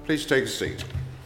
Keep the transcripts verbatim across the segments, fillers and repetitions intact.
Please take a seat.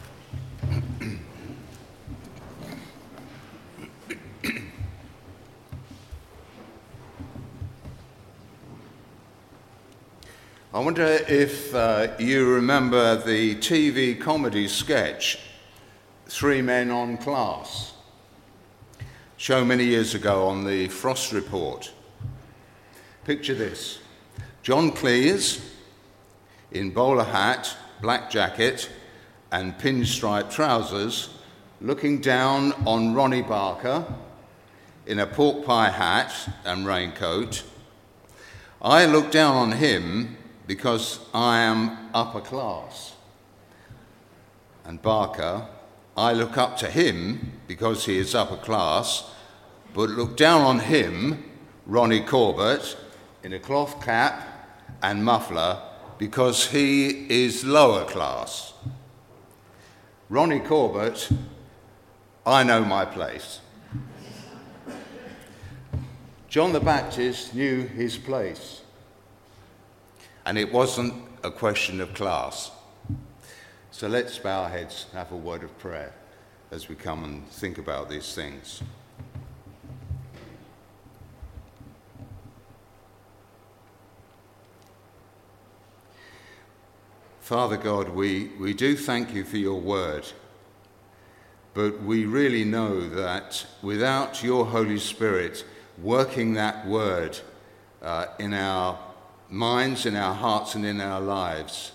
I wonder if uh, you remember the T V comedy sketch, Three Men on Class, shown many years ago on the Frost Report. Picture this: John Cleese in bowler hat, black jacket and pinstripe trousers, looking down on Ronnie Barker in a pork pie hat and raincoat. I look down on him because I am upper class. And Barker, I look up to him because he is upper class, but look down on him, Ronnie Corbett, in a cloth cap and muffler because he is lower class. Ronnie Corbett, I know my place. John the Baptist knew his place. And it wasn't a question of class. So let's bow our heads and have a word of prayer as we come and think about these things. Father God, we, we do thank you for your word, but we really know that without your Holy Spirit working that word uh, in our minds, in our hearts and in our lives,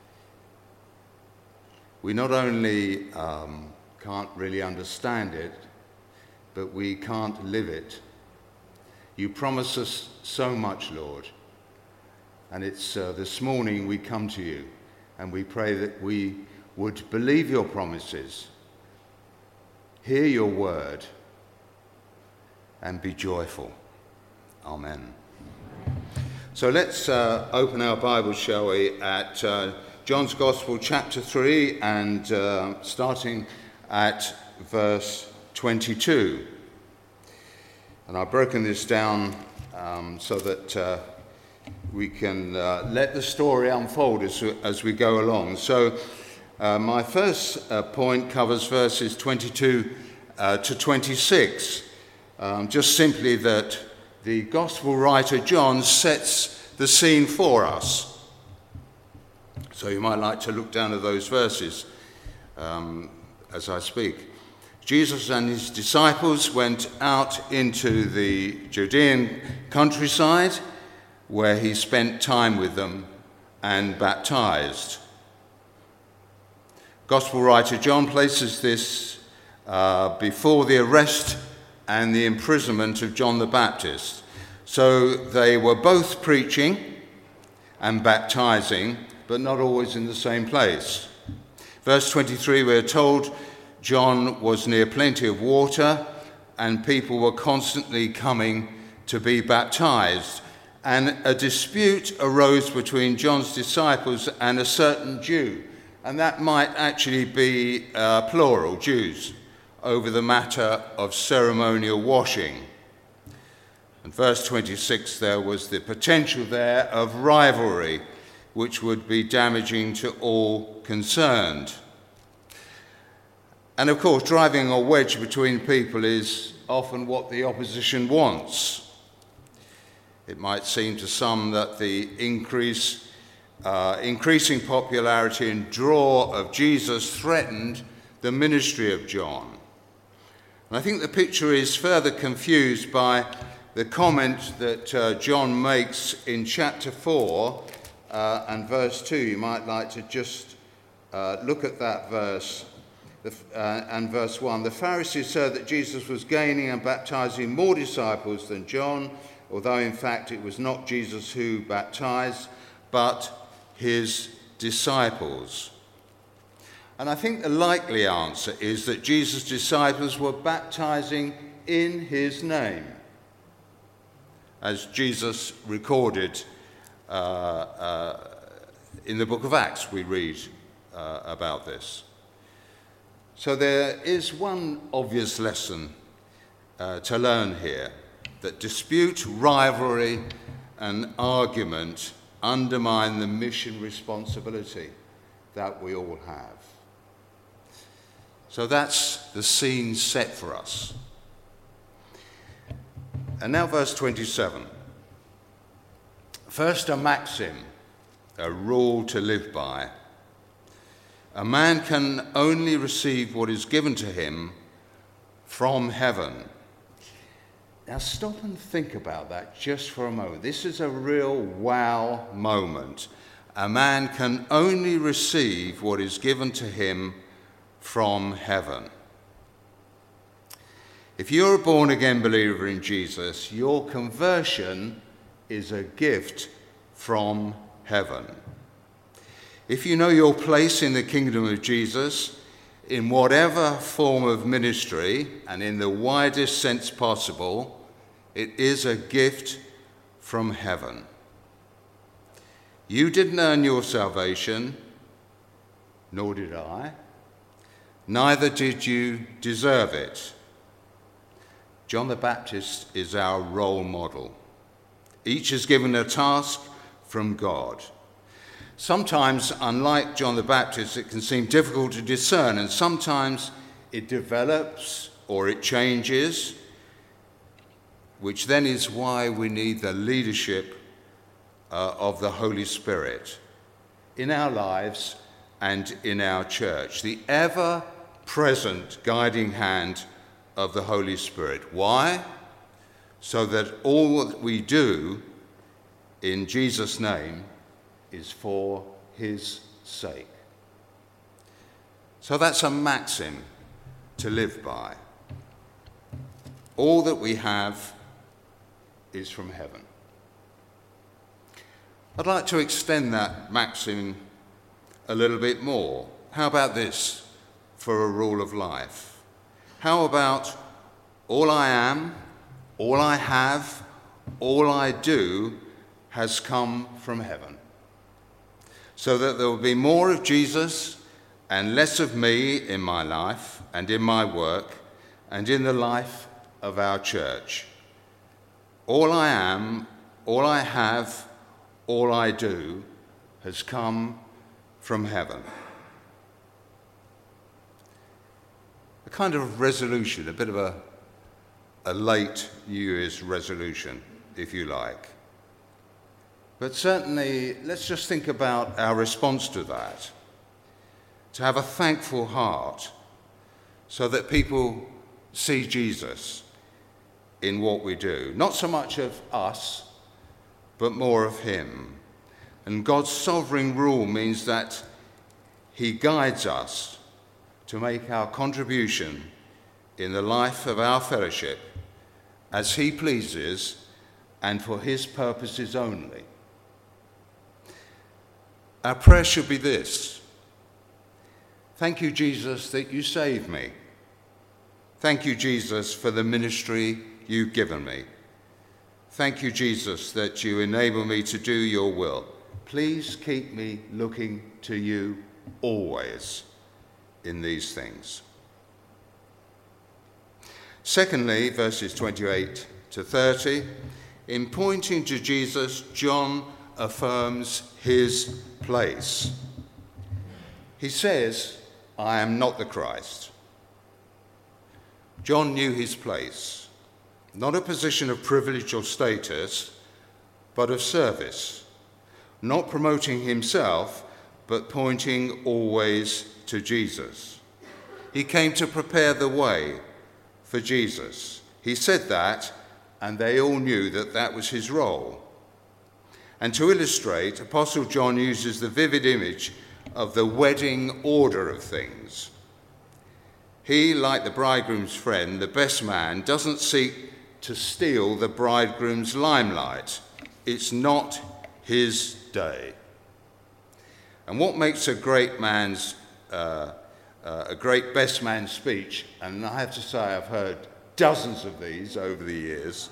we not only um, can't really understand it, but we can't live it. You promise us so much, Lord, and it's uh, this morning we come to you and we pray that we would believe your promises, hear your word, and be joyful. Amen. So let's uh, open our Bible, shall we, at uh, John's Gospel, chapter three, and uh, starting at verse twenty-two. And I've broken this down um, so that uh, we can uh, let the story unfold as, as we go along. So uh, my first uh, point covers verses twenty-two uh, to twenty-six, um, just simply that the Gospel writer John sets the scene for us. So you might like to look down at those verses um, as I speak. Jesus and his disciples went out into the Judean countryside, where he spent time with them and baptized. Gospel writer John places this uh, before the arrest and the imprisonment of John the Baptist. So they were both preaching and baptizing, but not always in the same place. Verse twenty-three, we're told John was near plenty of water and people were constantly coming to be baptized. And a dispute arose between John's disciples and a certain Jew, and that might actually be uh, plural, Jews, over the matter of ceremonial washing. And verse twenty-six, there was the potential there of rivalry, which would be damaging to all concerned. And of course, driving a wedge between people is often what the opposition wants. It might seem to some that the increase, uh, increasing popularity and draw of Jesus threatened the ministry of John. And I think the picture is further confused by the comment that uh, John makes in chapter four uh, and verse two. You might like to just uh, look at that verse the, uh, and verse one. The Pharisees heard that Jesus was gaining and baptizing more disciples than John, although in fact it was not Jesus who baptized, but his disciples. And I think the likely answer is that Jesus' disciples were baptizing in his name, as Jesus recorded uh, uh, in the book of Acts. We read uh, about this. So there is one obvious lesson uh, to learn here, that dispute, rivalry, and argument undermine the mission responsibility that we all have. So that's the scene set for us. And now verse twenty-seven. First, a maxim, a rule to live by. A man can only receive what is given to him from heaven. Now stop and think about that just for a moment. This is a real wow moment. A man can only receive what is given to him from heaven. If you're a born-again believer in Jesus, your conversion is a gift from heaven. If you know your place in the kingdom of Jesus, in whatever form of ministry and in the widest sense possible, it is a gift from heaven. You didn't earn your salvation, nor did I. Neither did you deserve it. John the Baptist is our role model. Each is given a task from God. Sometimes, unlike John the Baptist, it can seem difficult to discern, and sometimes it develops or it changes, which then is why we need the leadership uh, of the Holy Spirit in our lives and in our church, the ever-present guiding hand of the Holy Spirit. Why? So that all that we do in Jesus' name is for his sake. So that's a maxim to live by. All that we have is from heaven. I'd like to extend that maxim a little bit more. How about this for a rule of life? How about all I am, all I have, all I do has come from heaven? So that there will be more of Jesus and less of me in my life and in my work and in the life of our church. All I am, all I have, all I do has come from heaven. A kind of resolution, a bit of a, a late New Year's resolution, if you like. But certainly, let's just think about our response to that. To have a thankful heart so that people see Jesus in what we do. Not so much of us, but more of him. And God's sovereign rule means that he guides us to make our contribution in the life of our fellowship as he pleases and for his purposes only. Our prayer should be this: thank you, Jesus, that you saved me. Thank you, Jesus, for the ministry you've given me. Thank you, Jesus, that you enable me to do your will. Please keep me looking to you always in these things. Secondly, verses twenty-eight to thirty, in pointing to Jesus, John affirms his place. He says, I am not the Christ. John knew his place, not a position of privilege or status, but of service, not promoting himself, but pointing always to Jesus. He came to prepare the way for Jesus. He said that, and they all knew that that was his role. And to illustrate, Apostle John uses the vivid image of the wedding order of things. He, like the bridegroom's friend, the best man, doesn't seek to steal the bridegroom's limelight. It's not his day. And what makes a great man's, uh, uh, a great best man speech, and I have to say I've heard dozens of these over the years,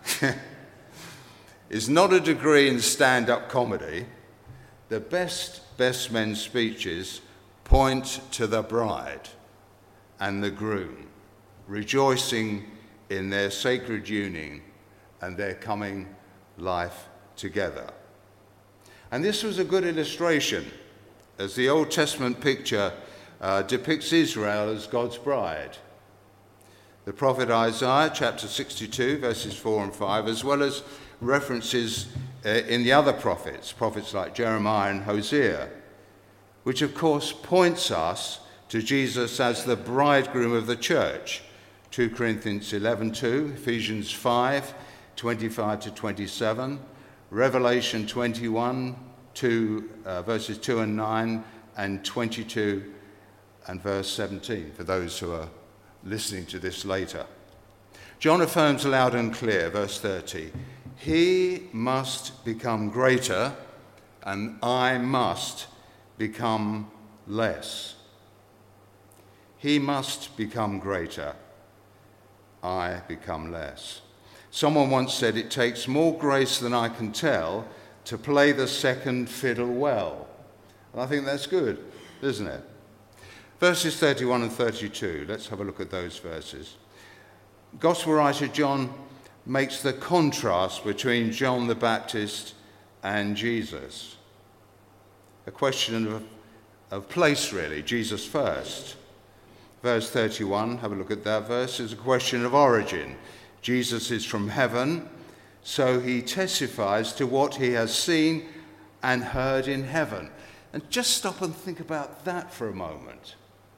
is not a degree in stand-up comedy. The best best men speeches point to the bride and the groom, rejoicing in their sacred union and their coming life together. And this was a good illustration as the Old Testament picture uh, depicts Israel as God's bride. The prophet Isaiah, chapter sixty-two, verses four and five, as well as references uh, in the other prophets, prophets like Jeremiah and Hosea, which of course points us to Jesus as the bridegroom of the church. Second Corinthians eleven two, Ephesians five, twenty-five to twenty-seven, Revelation twenty-one, two, uh, verses two and nine, and twenty-two and verse seventeen, for those who are listening to this later. John affirms loud and clear, verse thirty, he must become greater and I must become less. He must become greater, I become less. Someone once said, it takes more grace than I can tell to play the second fiddle well. And I think that's good, isn't it? Verses thirty-one and thirty-two, let's have a look at those verses. Gospel writer John makes the contrast between John the Baptist and Jesus. A question of, of place, really, Jesus first. Verse thirty-one, have a look at that verse, is a question of origin. Jesus is from heaven, so he testifies to what he has seen and heard in heaven. And just stop and think about that for a moment.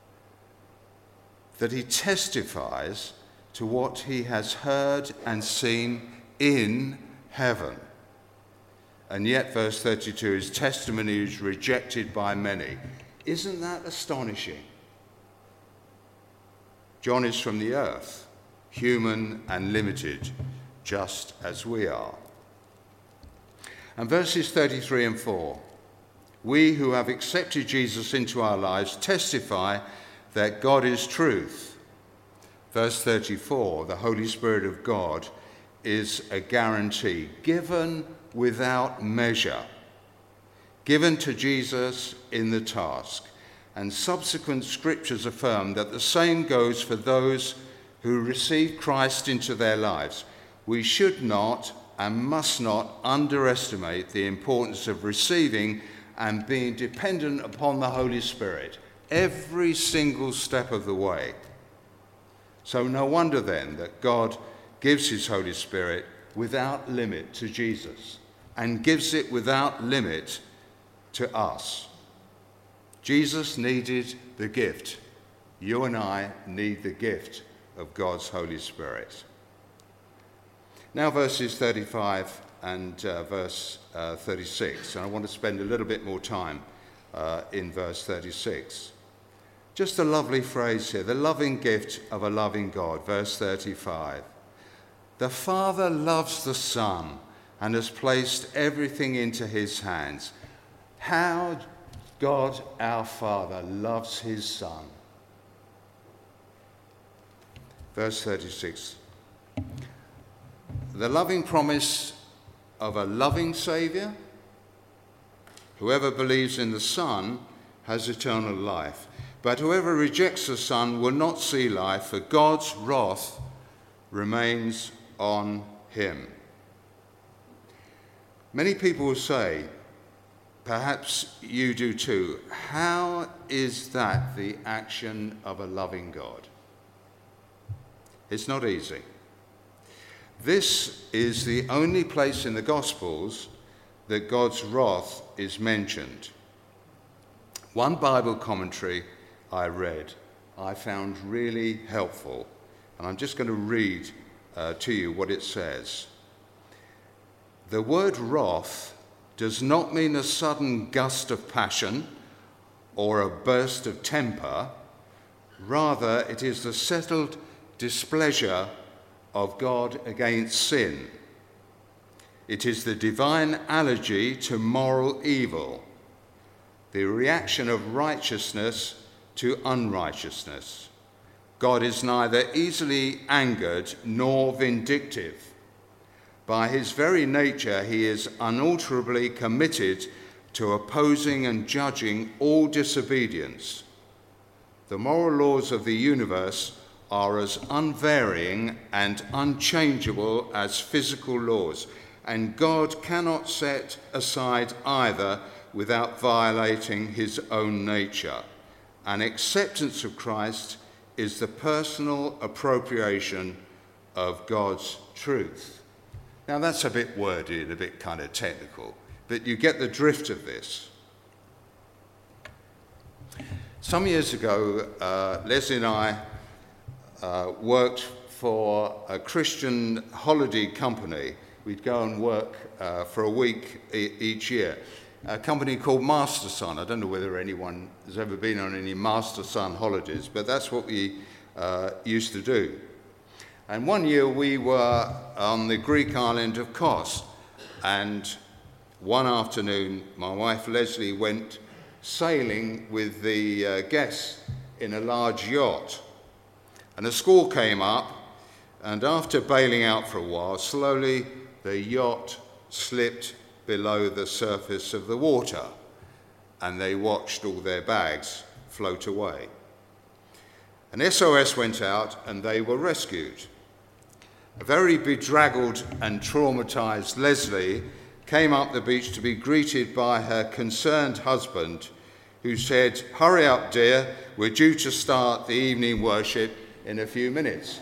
That he testifies to what he has heard and seen in heaven. And yet, verse thirty-two, his testimony is rejected by many. Isn't that astonishing? John is from the earth, human and limited, just as we are. And verses thirty-three and four, we who have accepted Jesus into our lives testify that God is truth. Verse thirty-four, the Holy Spirit of God is a guarantee given without measure, given to Jesus in the task. And subsequent scriptures affirm that the same goes for those who receive Christ into their lives. We should not and must not underestimate the importance of receiving and being dependent upon the Holy Spirit every single step of the way. So no wonder then that God gives his Holy Spirit without limit to Jesus and gives it without limit to us. Jesus needed the gift. You and I need the gift of God's Holy Spirit. Now verses thirty-five and uh, verse uh, thirty-six, and I want to spend a little bit more time uh, in verse thirty-six. Just a lovely phrase here, the loving gift of a loving God, verse thirty-five. The Father loves the Son and has placed everything into his hands. How God our Father loves his Son. Verse thirty-six. The loving promise of a loving Saviour. Whoever believes in the Son has eternal life. But whoever rejects the Son will not see life, for God's wrath remains on him. Many people will say, perhaps you do too, how is that the action of a loving God? It's not easy. This is the only place in the Gospels that God's wrath is mentioned. One Bible commentary I read, I found really helpful, and I'm just going to read uh, to you what it says. The word wrath does not mean a sudden gust of passion or a burst of temper. Rather, it is the settled displeasure of God against sin. It is the divine allergy to moral evil, the reaction of righteousness to unrighteousness. God is neither easily angered nor vindictive. By his very nature, he is unalterably committed to opposing and judging all disobedience. The moral laws of the universe are as unvarying and unchangeable as physical laws, and God cannot set aside either without violating his own nature. And acceptance of Christ is the personal appropriation of God's truth. Now that's a bit wordy and a bit kind of technical, but you get the drift of this. Some years ago, uh, Leslie and I uh, worked for a Christian holiday company. We'd go and work uh, for a week e- each year. A company called Master Son. I don't know whether anyone has ever been on any Master Son holidays, but that's what we uh, used to do. And one year we were on the Greek island of Kos, and one afternoon my wife Leslie went sailing with the uh, guests in a large yacht. And a squall came up, and after bailing out for a while, slowly the yacht slipped below the surface of the water, and they watched all their bags float away. An S O S went out, and they were rescued. A very bedraggled and traumatized Leslie came up the beach to be greeted by her concerned husband, who said, "Hurry up, dear, we're due to start the evening worship in a few minutes."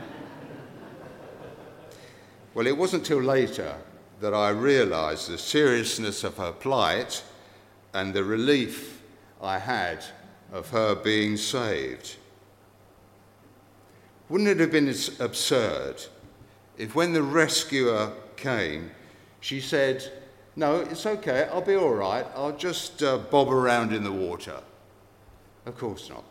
Well, it wasn't till later that I realized the seriousness of her plight and the relief I had of her being saved. Wouldn't it have been absurd if when the rescuer came, she said, "No, it's okay, I'll be all right, I'll just uh, bob around in the water"? Of course not.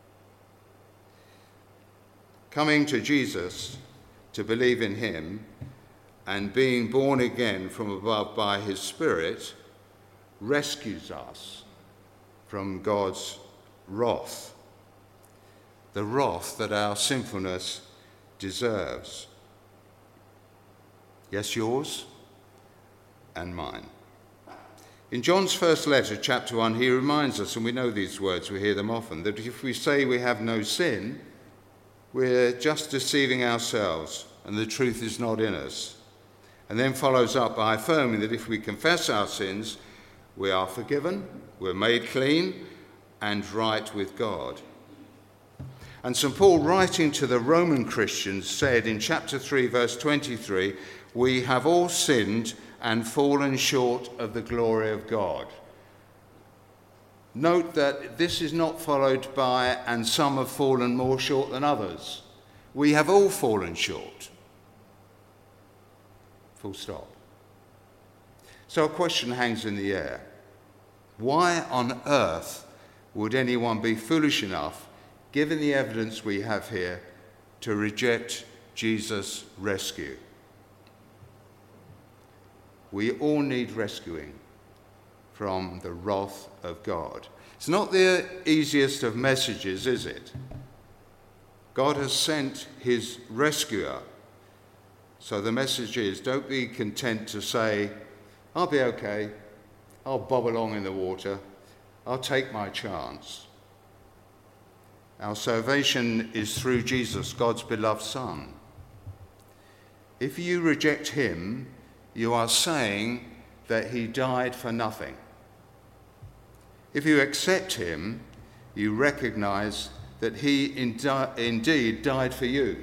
Coming to Jesus to believe in him and being born again from above by his Spirit rescues us from God's wrath, the wrath that our sinfulness deserves. Yes, yours and mine. In John's first letter, chapter one, he reminds us, and we know these words, we hear them often, that if we say we have no sin, we're just deceiving ourselves and the truth is not in us. And then follows up by affirming that if we confess our sins, we are forgiven, we're made clean and right with God. And Saint Paul, writing to the Roman Christians, said in chapter three, verse twenty-three, "We have all sinned and fallen short of the glory of God." Note that this is not followed by, "and some have fallen more short than others." We have all fallen short. Full stop. So a question hangs in the air. Why on earth would anyone be foolish enough, given the evidence we have here, to reject Jesus' rescue? We all need rescuing from the wrath of God. It's not the easiest of messages, is it? God has sent his rescuer. So the message is, don't be content to say, "I'll be okay, I'll bob along in the water, I'll take my chance." Our salvation is through Jesus, God's beloved Son. If you reject him, you are saying that he died for nothing. If you accept him, you recognize that he indi- indeed died for you.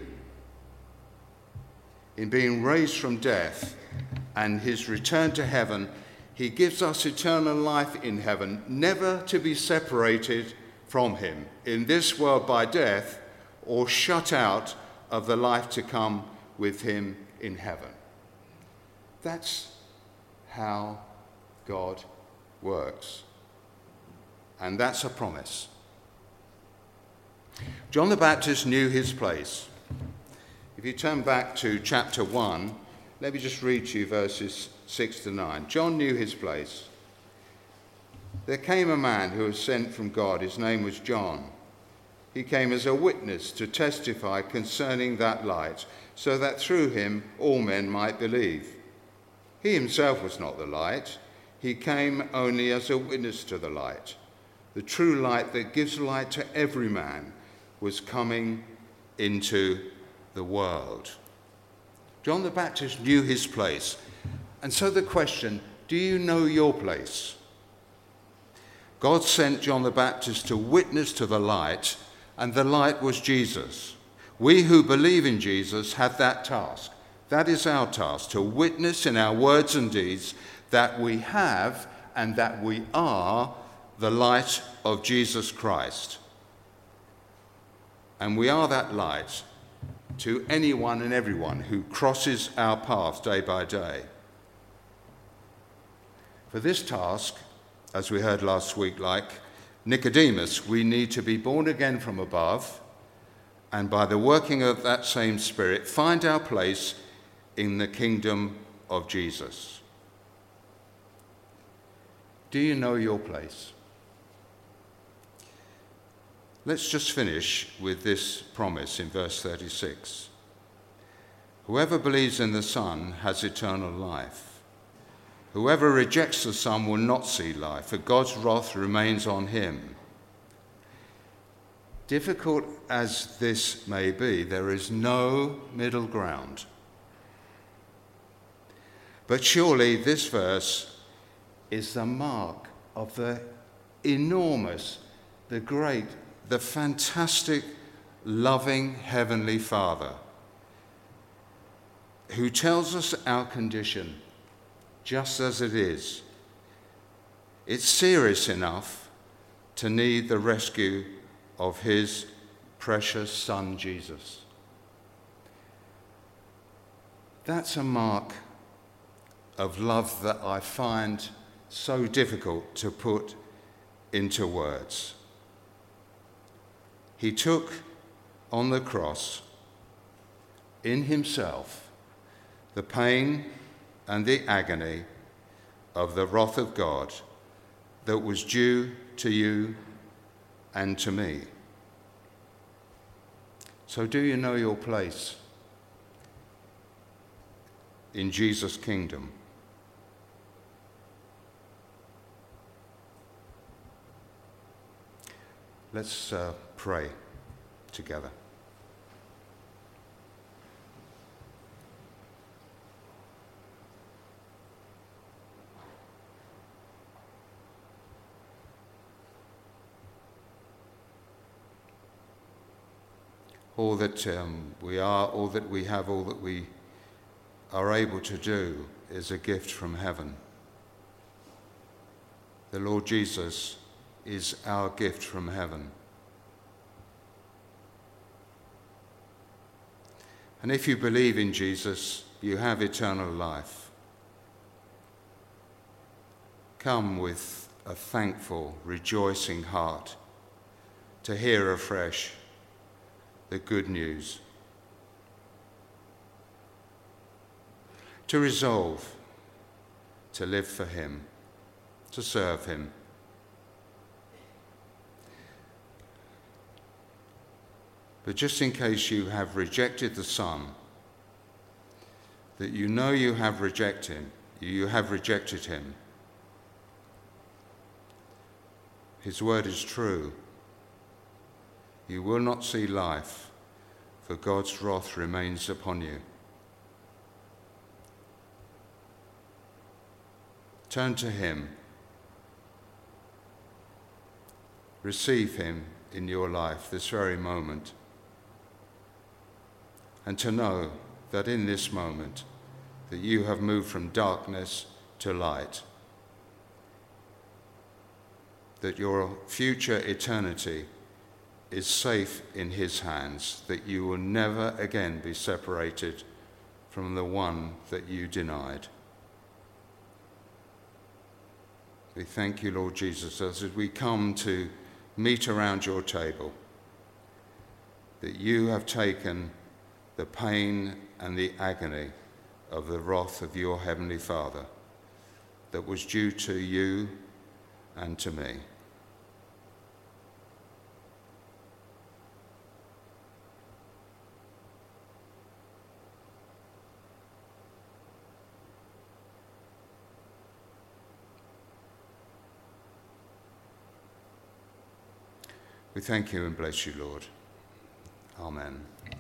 In being raised from death and his return to heaven, he gives us eternal life in heaven, never to be separated from him in this world by death or shut out of the life to come with him in heaven. That's how God works. And that's a promise. John the Baptist knew his place. If you turn back to chapter one, let me just read to you verses six to nine. John knew his place. "There came a man who was sent from God. His name was John. He came as a witness to testify concerning that light, so that through him all men might believe. He himself was not the light. He came only as a witness to the light. The true light that gives light to every man was coming into the world." John the Baptist knew his place. And so the question, do you know your place? God sent John the Baptist to witness to the light, and the light was Jesus. We who believe in Jesus have that task. That is our task, to witness in our words and deeds that we have and that we are the light of Jesus Christ. And we are that light to anyone and everyone who crosses our path day by day. For this task, as we heard last week, like Nicodemus, we need to be born again from above, and by the working of that same Spirit, find our place in the kingdom of Jesus. Do you know your place? Let's just finish with this promise in verse thirty-six. Whoever believes in the Son has eternal life. Whoever rejects the Son will not see life, for God's wrath remains on him. Difficult as this may be, there is no middle ground. But surely this verse is the mark of the enormous, the great, the fantastic, loving Heavenly Father who tells us our condition just as it is. It's serious enough to need the rescue of his precious Son, Jesus. That's a mark of love that I find so difficult to put into words. He took on the cross in himself the pain and the agony of the wrath of God that was due to you and to me. So do you know your place in Jesus' kingdom? Let's uh, pray together. All that um, we are, all that we have, all that we are able to do is a gift from heaven. The Lord Jesus is our gift from heaven. And if you believe in Jesus, you have eternal life. Come with a thankful, rejoicing heart to hear afresh the good news. To resolve to live for him, to serve him. But just in case you have rejected the Son, that you know you have rejected him, you have rejected him. His word is true. You will not see life, for God's wrath remains upon you. Turn to him. Receive him in your life this very moment. And to know that in this moment that you have moved from darkness to light. That your future eternity is safe in his hands, that you will never again be separated from the one that you denied. We thank you, Lord Jesus, as we come to meet around your table, that you have taken the pain and the agony of the wrath of your heavenly Father that was due to you and to me. We thank you and bless you, Lord. Amen.